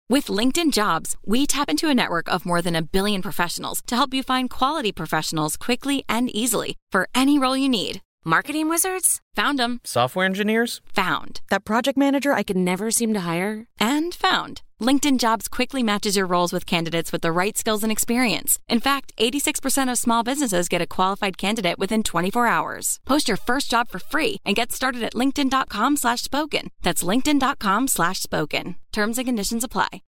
With LinkedIn Jobs, we tap into a network of more than 1 billion professionals to help you find quality professionals quickly and easily for any role you need. Marketing wizards? Found them. Software engineers? Found. That project manager I could never seem to hire? And found. LinkedIn Jobs quickly matches your roles with candidates with the right skills and experience. In fact, 86% of small businesses get a qualified candidate within 24 hours. Post your first job for free and get started at linkedin.com/spoken. That's linkedin.com/spoken. Terms and conditions apply.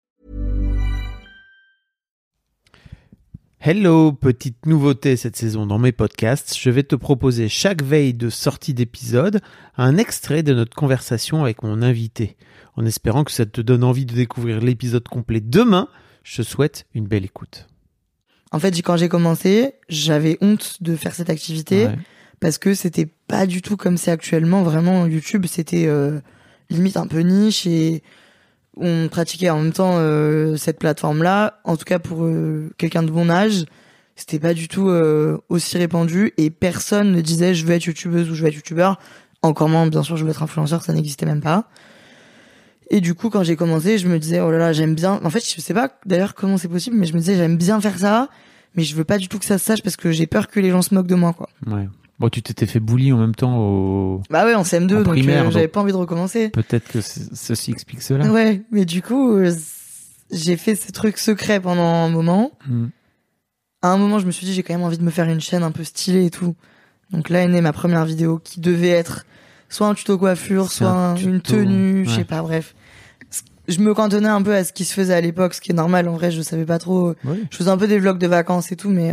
Hello, petite nouveauté cette saison dans mes podcasts, je vais te proposer chaque veille de sortie d'épisode un extrait de notre conversation avec mon invité. En espérant que ça te donne envie de découvrir l'épisode complet demain, je te souhaite une belle écoute. En fait, quand j'ai commencé, j'avais honte de faire cette activité parce que c'était pas du tout comme c'est actuellement. Vraiment, YouTube, c'était limite un peu niche et on pratiquait en même temps cette plateforme-là. En tout cas, pour quelqu'un de bon âge, c'était pas du tout aussi répandu et personne ne disait je veux être youtubeuse ou je veux être youtubeur. Encore moins, bien sûr, je veux être influenceur, ça n'existait même pas. Et du coup, quand j'ai commencé, je me disais, oh là là, j'aime bien. En fait, je sais pas d'ailleurs comment c'est possible, mais je me disais, j'aime bien faire ça, mais je veux pas du tout que ça se sache parce que j'ai peur que les gens se moquent de moi, quoi. Ouais. Bon, tu t'étais fait bully en même temps au... Bah ouais, en CM2, en donc primaire, j'avais pas envie de recommencer. Peut-être que ceci explique cela. Ouais, mais du coup, j'ai fait ces trucs secrets pendant un moment. À un moment, je me suis dit, j'ai quand même envie de me faire une chaîne un peu stylée et tout. Donc là est née ma première vidéo qui devait être soit un tuto coiffure, soit une tenue, je sais pas, bref. Je me cantonnais un peu à ce qui se faisait à l'époque, ce qui est normal. En vrai, je savais pas trop. Oui. Je faisais un peu des vlogs de vacances et tout, mais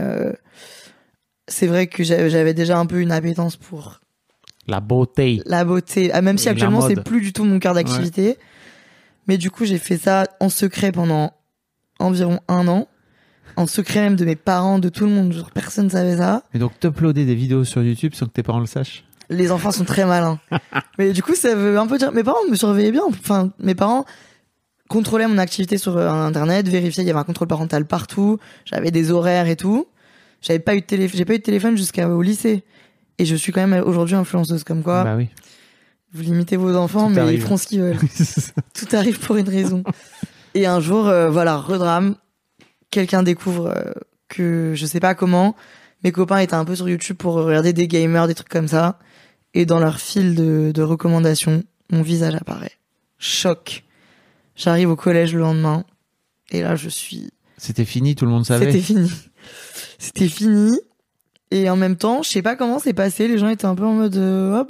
c'est vrai que j'avais déjà un peu une appétence pour la beauté. La beauté. Ah, même si actuellement, c'est plus du tout mon cœur d'activité. Ouais. Mais du coup, j'ai fait ça en secret pendant environ 1 an. En secret même de mes parents, de tout le monde. Genre, personne ne savait ça. Et donc, t'uploader des vidéos sur YouTube sans que tes parents le sachent? Les enfants sont très malins. Mais du coup, ça veut un peu dire... Mes parents me surveillaient bien. Enfin, mes parents contrôlaient mon activité sur Internet, vérifiaient, il y avait un contrôle parental partout. J'avais des horaires et tout. J'ai pas eu de téléphone jusqu'au lycée. Et je suis quand même aujourd'hui influenceuse, comme quoi. Bah oui. Vous limitez vos enfants, mais ils feront ce qu'ils veulent. Tout arrive pour une raison. Et un jour, voilà, redrame. Quelqu'un découvre que, je sais pas comment, mes copains étaient un peu sur YouTube pour regarder des gamers, des trucs comme ça. Et dans leur fil de recommandations, mon visage apparaît. Choc. J'arrive au collège le lendemain. Et là, je suis... C'était fini, tout le monde savait. C'était fini. Et en même temps, je sais pas comment c'est passé. Les gens étaient un peu en mode,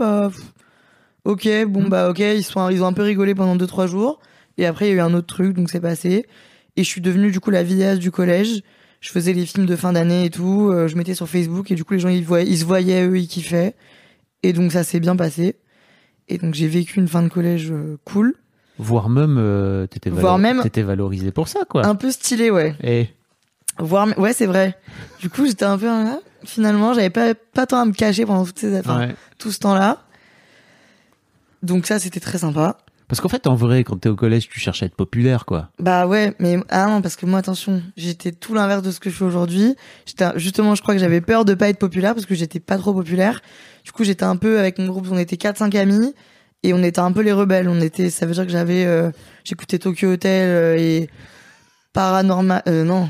ok, ok. Ils ont un peu rigolé pendant 2-3 jours. Et après, il y a eu un autre truc, donc c'est passé. Et je suis devenue, du coup, la vidéaste du collège. Je faisais les films de fin d'année et tout. Je mettais sur Facebook et du coup, les gens, ils se voyaient, eux, ils kiffaient. Et donc, ça s'est bien passé. Et donc, j'ai vécu une fin de collège cool. Voire même, t'étais valorisé pour ça, quoi. Un peu stylé, ouais. Ouais, c'est vrai. Du coup, j'étais un peu, finalement, j'avais pas tant à me cacher pendant tout ce temps-là. Donc ça, c'était très sympa. Parce qu'en fait, en vrai, quand t'es au collège, tu cherches à être populaire, quoi. Bah ouais, mais non, parce que moi, attention, j'étais tout l'inverse de ce que je fais aujourd'hui. Justement, je crois que j'avais peur de pas être populaire parce que j'étais pas trop populaire. Du coup, j'étais un peu avec mon groupe, on était 4-5 amis et on était un peu les rebelles. Ça veut dire que j'écoutais Tokyo Hotel et Paranormal, non.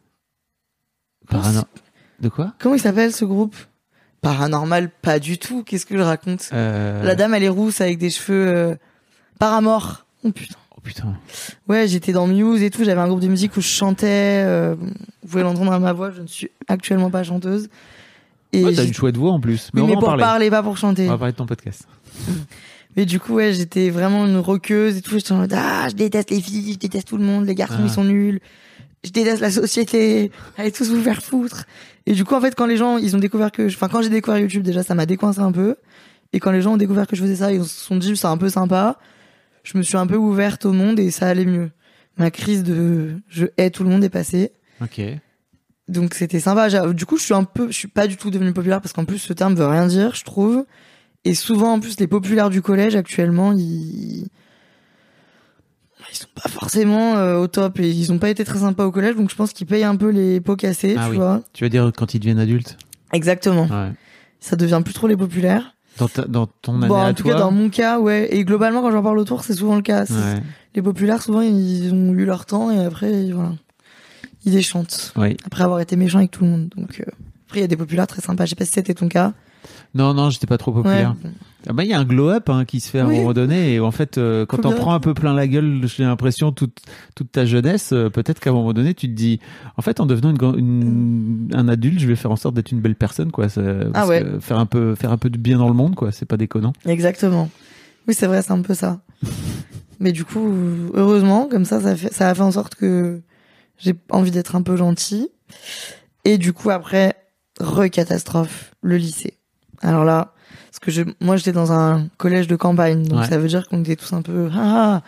De quoi? Comment il s'appelle ce groupe? Paranormal, pas du tout. Qu'est-ce que je raconte? La dame, elle est rousse avec des cheveux Paramore. Oh putain. Ouais, j'étais dans Muse et tout. J'avais un groupe de musique où je chantais. Vous pouvez l'entendre à ma voix. Je ne suis actuellement pas chanteuse. Et t'as une chouette voix en plus. Mais pour parler, pas pour chanter. On va parler de ton podcast. Mais du coup, ouais, j'étais vraiment une rockeuse et tout. J'étais en mode, je déteste les filles, je déteste tout le monde. Les garçons, ils sont nuls. Je déteste la société. Allez tous vous faire foutre. Et du coup, en fait, quand les gens, ils ont découvert quand j'ai découvert YouTube, déjà, ça m'a décoincé un peu. Et quand les gens ont découvert que je faisais ça, ils se sont dit, c'est un peu sympa. Je me suis un peu ouverte au monde et ça allait mieux. Ma crise de je hais tout le monde est passée. Ok. Donc c'était sympa. Du coup, je suis pas du tout devenue populaire parce qu'en plus, ce terme veut rien dire, je trouve. Et souvent, en plus, les populaires du collège, actuellement, ils sont pas forcément au top et ils ont pas été très sympas au collège, donc je pense qu'ils payent un peu les pots cassés, tu vois. Tu veux dire quand ils deviennent adultes? Exactement. Ouais. Ça devient plus trop les populaires. Dans ton année en à tout toi? cas, dans mon cas, ouais. Et globalement, quand j'en parle autour, c'est souvent le cas. Les populaires, souvent, ils ont eu leur temps et après, voilà, ils déchantent. Oui. Après avoir été méchants avec tout le monde. Donc, après, il y a des populaires très sympas. Je sais pas si c'était ton cas. Non, j'étais pas trop populaire. Ouais. Ah bah, il y a un glow-up qui se fait à un moment donné et en fait, quand t'en prends un peu plein la gueule, j'ai l'impression toute ta jeunesse, peut-être qu'à un moment donné, tu te dis, en fait, en devenant un adulte, je vais faire en sorte d'être une belle personne, quoi. Parce que faire un peu de bien dans le monde, quoi. C'est pas déconnant. Exactement. Oui, c'est vrai, c'est un peu ça. Mais du coup, heureusement, comme ça a fait en sorte que j'ai envie d'être un peu gentil. Et du coup, après, recatastrophe, le lycée. Alors là, parce que moi j'étais dans un collège de campagne, donc ça veut dire qu'on était tous un peu pas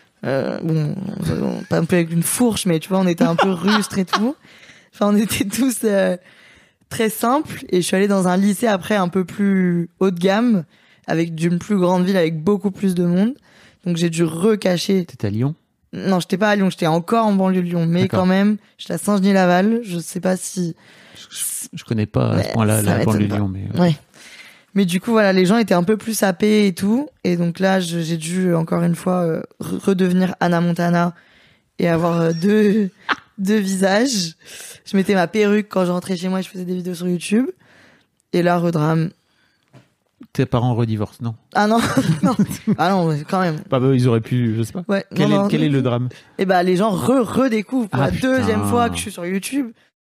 un peu avec une fourche, mais tu vois, on était un peu rustres et tout. Enfin, on était tous très simples. Et je suis allée dans un lycée après un peu plus haut de gamme, avec d'une plus grande ville, avec beaucoup plus de monde. Donc j'ai dû recacher. T'étais à Lyon? Non, j'étais pas à Lyon, j'étais encore en banlieue de Lyon, mais quand même, j'étais à Saint-Genis-Laval. Je sais pas si je connais pas à ce point-là la banlieue de Lyon, mais ouais. Mais du coup, voilà, les gens étaient un peu plus sapés et tout. Et donc là, j'ai dû, encore une fois, redevenir Hannah Montana et avoir deux visages. Je mettais ma perruque quand je rentrais chez moi et je faisais des vidéos sur YouTube. Et là, redrame. Tes parents redivorcent, non? Ah non, non. Ah non, quand même. Bah, ils auraient pu, je sais pas. Ouais, quel est le drame? Et bah, les gens redécouvrent pour la putain. deuxième fois que je suis sur YouTube.